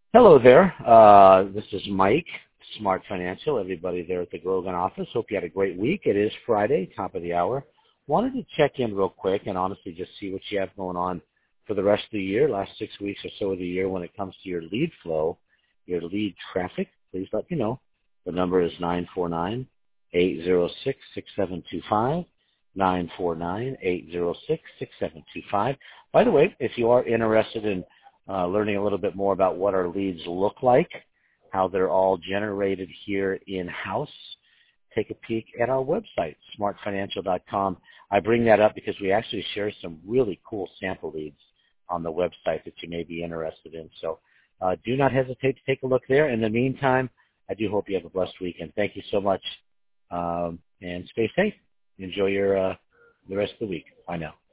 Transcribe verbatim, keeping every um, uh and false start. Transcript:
Hello there. Uh, this is Mike, Smart Financial, everybody there at the Grogan office. Hope you had a great week. It is Friday, top of the hour. Wanted to check in real quick and honestly just see what you have going on for the rest of the year, last six weeks or so of the year when it comes to your lead flow, your lead traffic. Please let me know. The number is nine four nine, eight zero six, six seven two five, nine four nine, eight zero six, six seven two five. By the way, if you are interested in Uh, learning a little bit more about what our leads look like, how they're all generated here in-house, take a peek at our website, smart financial dot com. I bring that up because we actually share some really cool sample leads on the website that you may be interested in. So uh, do not hesitate to take a look there. In the meantime, I do hope you have a blessed weekend. Thank you so much, um, and stay safe. Enjoy your uh, the rest of the week. Bye now.